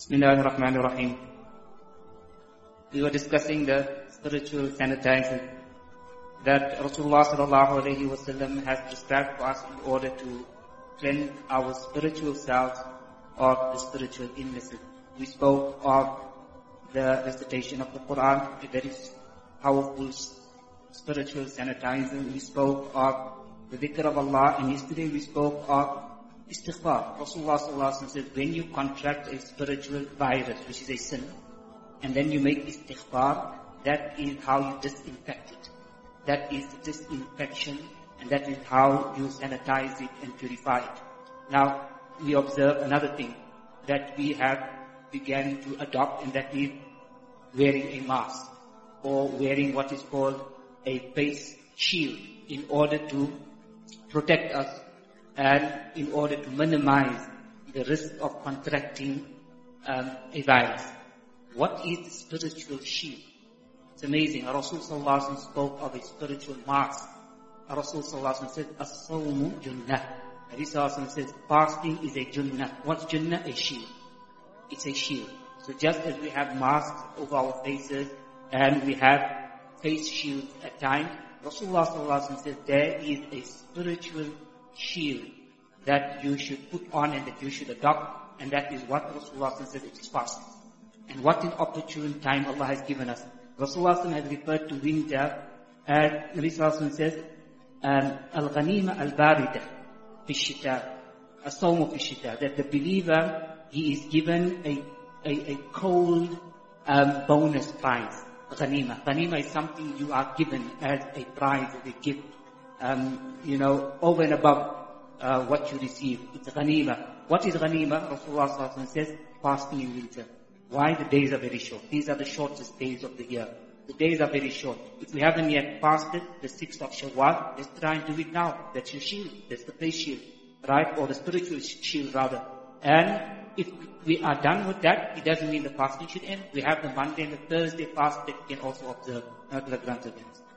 Bismillahir Rahmanir Rahim. We were discussing the spiritual sanitizing that Rasulullah sallallahu alaihi wasallam has prescribed for us in order to cleanse our spiritual selves of the spiritual illnesses. We spoke of the recitation of the Quran, a very powerful spiritual sanitizing. We spoke of the dhikr of Allah, and yesterday we spoke of istighfar. Rasulullah sallallahu alaihi wasallam says, when you contract a spiritual virus, which is a sin, and then you make istighfar, that is how you disinfect it. That is the disinfection, and that is how you sanitize it and purify it. Now, we observe another thing that we have began to adopt, and that is wearing a mask, or wearing what is called a face shield, in order to protect us and in order to minimize the risk of contracting a virus. What is the spiritual shield? It's amazing. Rasul sallallahu alaihi wasallam spoke of a spiritual mask. Rasul sallallahu alaihi wasallam said, "As-sawmu junnah." Nabi sallallahu alaihi wasallam says, fasting is a junnah. What's junnah? A shield. It's a shield. So just as we have masks over our faces and we have face shields at times, Rasulullah sallallahu alaihi wasallam says there is a spiritual shield that you should put on and that you should adopt, and that is what Rasulullah sallallahu alaihi wasallam says, it is fasting. And what an opportune time Allah has given us. Rasulullah sallallahu alaihi wasallam has referred to winter, and Nabi sallallahu alaihi wasallam says, al-ghanima al-barida fi shita, as-sawmu fi shita, that the believer, he is given a cold bonus prize. Ghanima. Ghanima is something you are given as a prize, as a gift, over and above what you receive. It's ghanima. What is ghanima? Rasulullah sallallahu alaihi wasallam says, fasting in winter. Why? The days are very short. These are the shortest days of the year. The days are very short. If we haven't yet fasted the 6th of Shawwal, let's try and do it now. That's your shield. That's the face shield. Right? Or the spiritual shield rather. And if we are done with that, it doesn't mean the fasting should end. We have the Monday and the Thursday fast that we can also observe. Not the granted.